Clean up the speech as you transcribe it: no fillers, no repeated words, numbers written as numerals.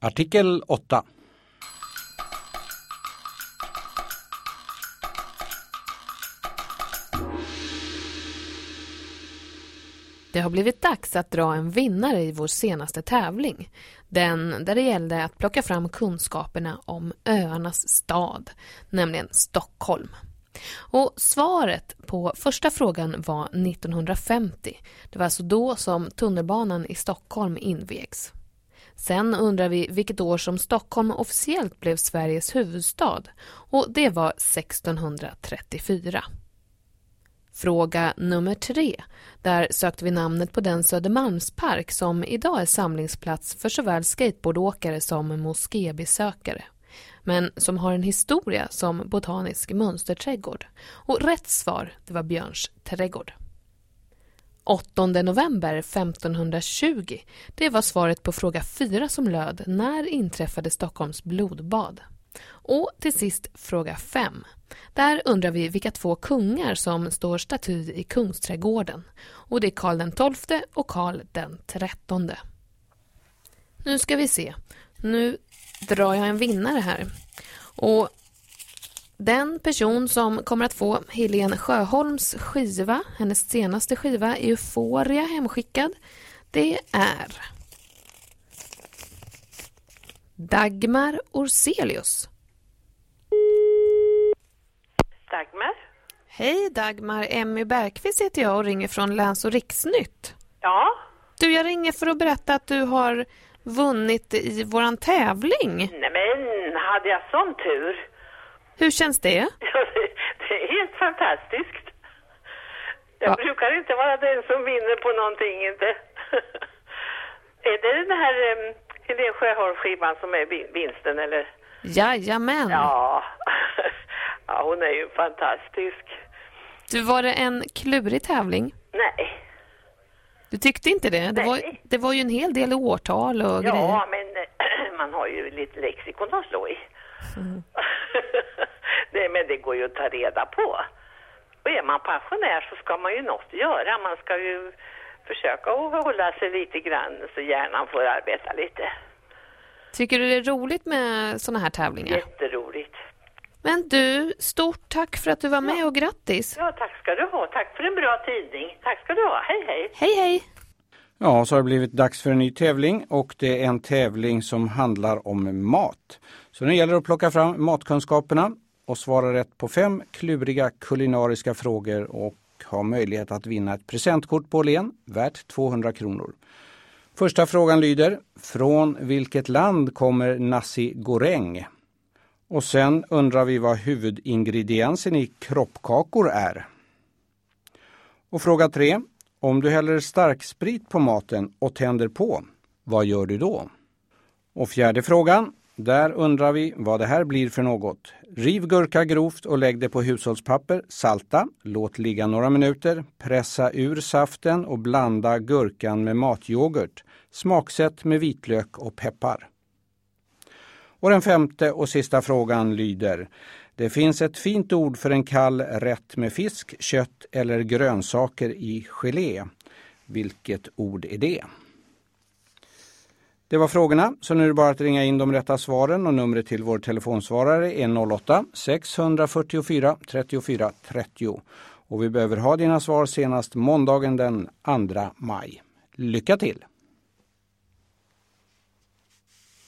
Artikel 8. Det har blivit dags att dra en vinnare i vår senaste tävling. Den där det gällde att plocka fram kunskaperna om öarnas stad, nämligen Stockholm. Och svaret på första frågan var 1950. Det var alltså då som tunnelbanan i Stockholm invigs. Sen undrar vi vilket år som Stockholm officiellt blev Sveriges huvudstad, och det var 1634. Fråga nummer 3. Där sökte vi namnet på den Södermalmspark som idag är samlingsplats för såväl skateboardåkare som moskébesökare, men som har en historia som botanisk mönsterträdgård. Och rätt svar, det var Björns trädgård. 8 november 1520, det var svaret på fråga 4 som löd: när inträffade Stockholms blodbad? Och till sist fråga 5. Där undrar vi vilka 2 kungar som står staty i Kungsträdgården. Och det är Karl XII och Karl XIII. Nu ska vi se. Nu drar jag en vinnare här. Och den person som kommer att få Helene Sjöholms skiva, hennes senaste skiva Euphoria, hemskickad, det är Dagmar Orselius. Dagmar? Hej Dagmar, Emmy Bergqvist heter jag och ringer från Läns- och Riksnytt. Ja? Du, jag ringer för att berätta att du har vunnit i våran tävling. Nej men, hade jag sån tur? Hur känns det? Ja, det är helt fantastiskt. Jag brukar inte vara den som vinner på någonting, inte. Är det den här Helene Sjöholm-skivan som är vinsten, eller? Jajamän. Ja. Ja, hon är ju fantastisk. Du, var det en klurig tävling? Nej. Du tyckte inte det? Det var ju en hel del årtal och grejer. Ja, men man har ju lite lexikon att slå i. Mm. Nej, men det går ju att ta reda på. Och är man pensionär så ska man ju något göra. Man ska ju försöka att hålla sig lite grann så hjärnan får arbeta lite. Tycker du det är roligt med såna här tävlingar? Jätteroligt. Men du, stort tack för att du var med och grattis. Ja, tack ska du ha. Tack för en bra tidning. Tack ska du ha. Hej, hej. Hej, hej. Ja, så har det blivit dags för en ny tävling, och det är en tävling som handlar om mat. Så nu gäller det att plocka fram matkunskaperna och svara rätt på 5 kluriga kulinariska frågor och ha möjlighet att vinna ett presentkort på Åhlén värt 200 kronor. Första frågan lyder: från vilket land kommer nasi goreng? Och sen undrar vi vad huvudingrediensen i kroppkakor är. Och fråga 3. Om du häller starksprit på maten och tänder på, vad gör du då? Och fjärde frågan, där undrar vi vad det här blir för något. Riv gurka grovt och lägg det på hushållspapper, salta, låt ligga några minuter, pressa ur saften och blanda gurkan med matyoghurt. Smaksätt med vitlök och peppar. Och den 5:e och sista frågan lyder: det finns ett fint ord för en kall rätt med fisk, kött eller grönsaker i gelé. Vilket ord är det? Det var frågorna, så nu är det bara att ringa in de rätta svaren, och numret till vår telefonsvarare är 08-644 34 30. Och vi behöver ha dina svar senast måndagen den 2 maj. Lycka till!